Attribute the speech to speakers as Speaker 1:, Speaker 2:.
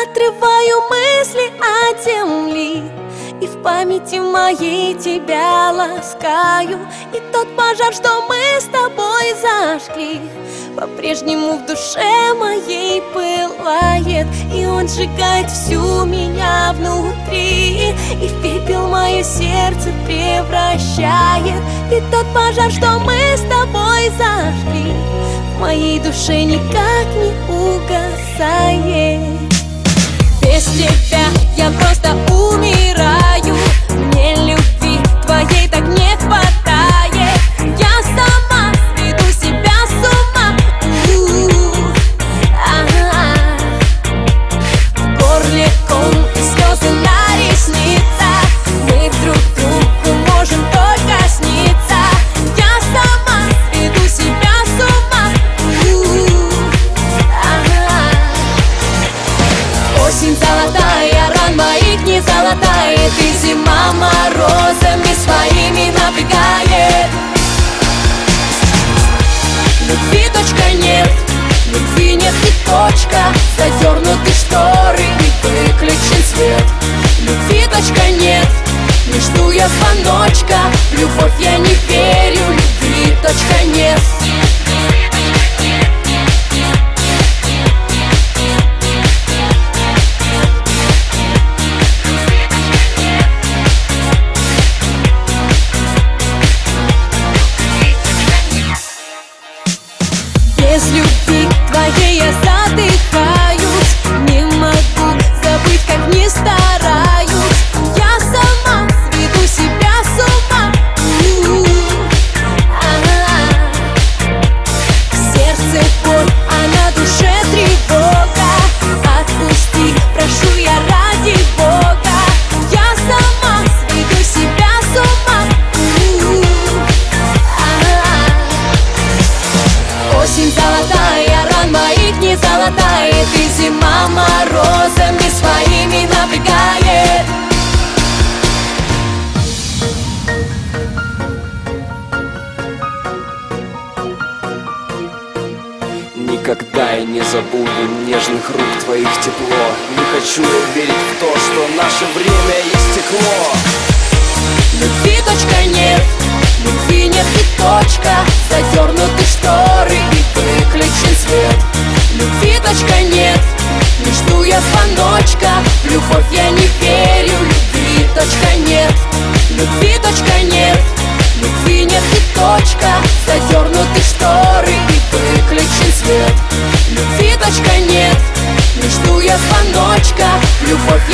Speaker 1: отрываю мысли от земли, и в памяти моей тебя ласкаю. И тот пожар, что мы с тобой зажгли, по-прежнему в душе моей пылает, и он сжигает всю меня внутри, и в пепел мое сердце превращает. И тот пожар, что мы с тобой зажгли, в моей душе никак не угасает. Без тебя я просто умираю, мне любви твоей так не хватает. Я сама сведу себя с ума. В горле ком и слезы на ресницах, мы друг другу можем только сниться. Я сама сведу себя с ума. Осень золотая, ран моих не золотает, и зима морозами своими напрягает. Любви точка нет, любви нет и точка. Задернуты шторы и выключен свет. Любви точка нет, не жду я звоночка. В любовь я не верю, любви точка нет. Без любви твоей я задыхаюсь, не могу забыть, как не стараюсь. Я сама сведу себя с ума. В сердце боль, а на душе тревога. Отпусти, прошу я ради Бога. Я сама сведу себя с ума. Осень золотая, ран моих не золотает, и зима морозами своими напрягает.
Speaker 2: Никогда я не забуду нежных рук твоих тепло. Не хочу я верить в то, что наше время истекло.
Speaker 1: Любви точка нет, любви нет и точка. Задернуты шторы и выключен свет. Любви точка нет, не жду я звоночка. В любовь я не верю, любви точка нет. Любви точка нет, любви нет и точка. Задернуты шторы и выключен свет. Любви точка нет, не жду я звоночка. В любовь